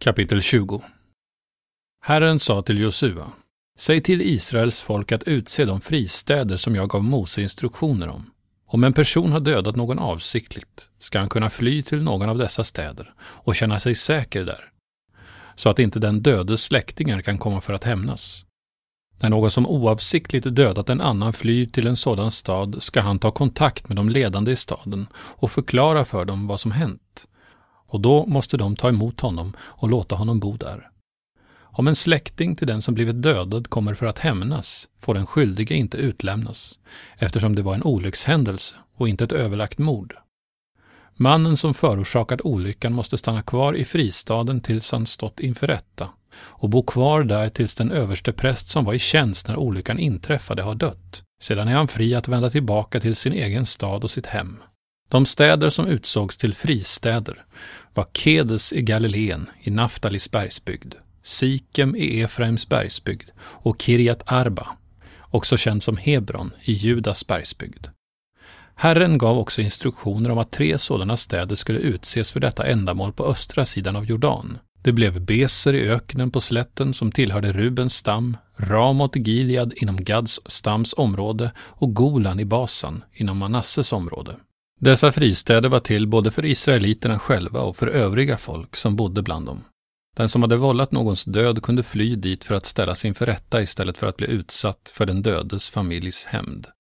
Kapitel 20. Herren sa till Josua: Säg till Israels folk att utse de fristäder som jag gav Mose instruktioner om. Om en person har dödat någon avsiktligt ska han kunna fly till någon av dessa städer och känna sig säker där, så att inte den dödes släktingar kan komma för att hämnas. När någon som oavsiktligt dödat en annan flyr till en sådan stad ska han ta kontakt med de ledande i staden och förklara för dem vad som hänt. Och då måste de ta emot honom och låta honom bo där. Om en släkting till den som blivit dödad kommer för att hämnas får den skyldige inte utlämnas, eftersom det var en olyckshändelse och inte ett överlagt mord. Mannen som förorsakat olyckan måste stanna kvar i fristaden tills han stått inför rätta och bo kvar där tills den överste präst som var i tjänst när olyckan inträffade har dött. Sedan är han fri att vända tillbaka till sin egen stad och sitt hem. De städer som utsågs till fristäder var Kedes i Galileen i Naftalis bergsbygd, Sikem i Efraims bergsbygd och Kirjat Arba, också känd som Hebron i Judas bergsbygd. Herren gav också instruktioner om att 3 sådana städer skulle utses för detta ändamål på östra sidan av Jordan. Det blev Beser i öknen på slätten som tillhörde Rubens stam, Ramot Gilead inom Gads stams område och Golan i Basan inom Manasses område. Dessa fristäder var till både för israeliterna själva och för övriga folk som bodde bland dem. Den som hade vållat någons död kunde fly dit för att ställas inför rätta istället för att bli utsatt för den dödes familjs hämnd.